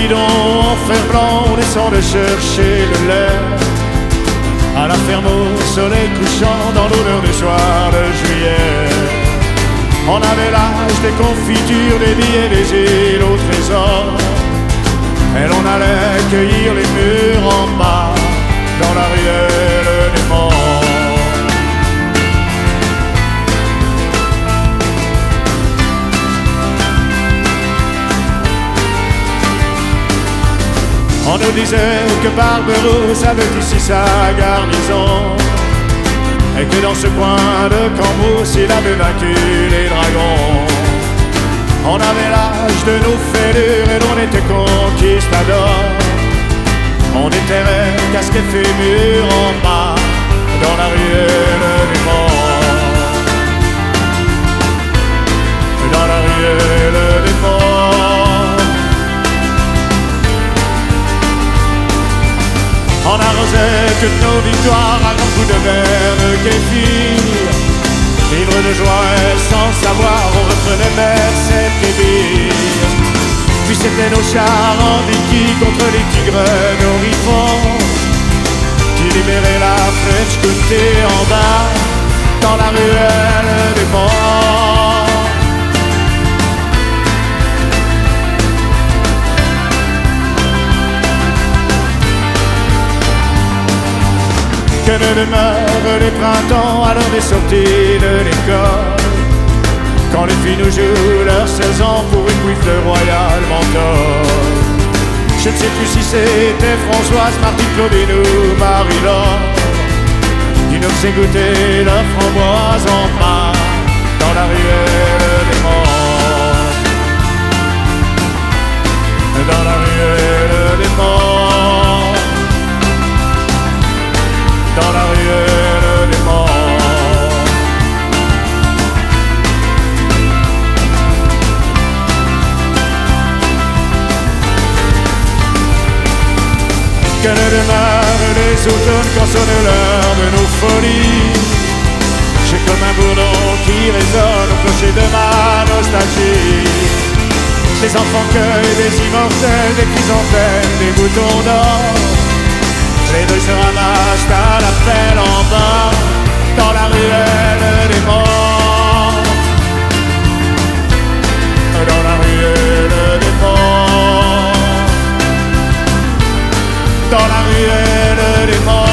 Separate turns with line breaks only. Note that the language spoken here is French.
bidon en fer blanc, on descend de chercher le lait à la ferme au soleil couchant dans l'odeur du soir de juillet. On avait l'âge des confitures, des billets, des îles au trésor, et l'on allait cueillir les mûres en bas dans la ruelle des morts. On nous disait que Barberousse avait ici sa garnison, et que dans ce coin de Cambrousse il avait vaincu les dragons. On avait l'âge de nos fêlures et l'on était conquistadors. On déterrait casque et fémur en bas dans la ruelle des morts. Dans la ruelle des morts. On arrosait toutes nos victoires à grands coups de verre de kéfir. Ivre de joie et sans savoir, on reprenait Merced et Bire. Puis c'était nos chars en béquilles contre les tigres d'Orifont qui libéraient la French côté en bas dans la ruelle des morts. Que ne demeurent les printemps à l'heure des sorties de l'école, quand les filles nous jouent leurs 16 ans pour une gouifle royale menthol. Je ne sais plus si c'était Françoise, Martine, Claudine ou Marie-Laure qui nous faisait goûter la framboise en main dans la ruelle des morts. Dans la ruelle des morts. Dans la ruelle des morts. Que ne demeurent les automnes quand sonne l'heure de nos folies. J'ai comme un bourdon qui résonne au clocher de ma nostalgie. Les enfants cueillent des immortels, des chrysanthèmes, des boutons d'or. Les deux se ramassent à l'appel en bas dans la ruelle des morts. Dans la ruelle des morts. Dans la ruelle des morts.